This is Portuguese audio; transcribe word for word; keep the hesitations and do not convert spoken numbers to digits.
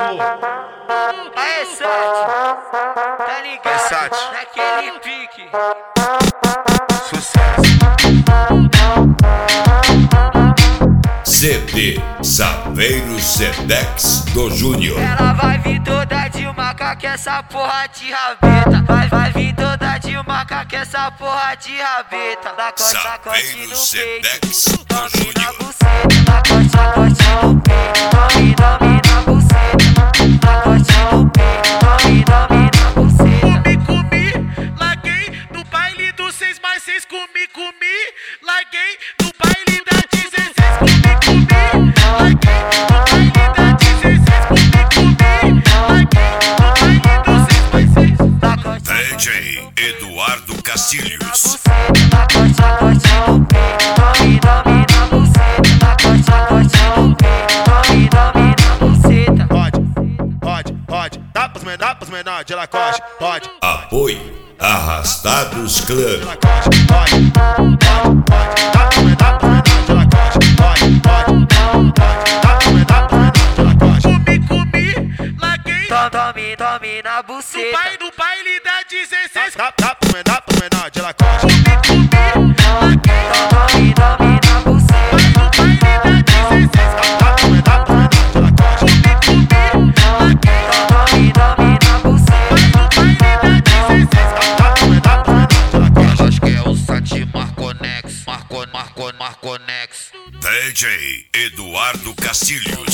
Aê, Sete, tá ligado? Aê, Sete. Naquele pique. Sucesso. C D Saveiro Sedex do Júnior. Ela vai vir toda de maca que essa porra de rabeta. Vai, vai vir toda de maca que essa porra de rabeta. Da costa, da costa Saveiro no Sedex peito. do Tome na Júnior. buceta. Da costa, da costa no peito. Tome, tome na buceta. Da costa no peito. Tome, tome na buceta. Comi, comi, larguei no baile do seis mais seis. Comi, comi, larguei no baile da dezesseis. Comi, comi, larguei no baile da dezesseis. Comi, comi, larguei no baile do seis mais seis. Da costa, D J Eduardo Castilhos. da costa, da costa no peito. Tome, tome na buceta. Da costa, da costa no peito. Tome, tome na buceta. Pode, pode, pode. Dá pros menores, dá pros menores de Lacoste. Pode, Apoio Arrastados Club. Lacoste. Pode, pode, pode. Dá pros menores, dá pros menores de Lacoste. Pode, pode, pode. Dá pros menores, dá pros menores de Lacoste. Comi, comi, larguei Tome, tome, tome na no buceta. baile, no baile da dezesseis. Dá, dá pros menores, dá pros menores de Lacoste. Comi, comi, larguei Tome, tome na buceta. no baile da dezesseis. Dá pros menores, dá pros menores de Lacoste. Comi, comi, larguei Tome, tome na buceta. no baile da dezesseis. Dá pros menores, dá pros menores de Lacoste. Acho que é o Sati Marconex, Marco, Marco, Marconex. D J Eduardo Castilhos.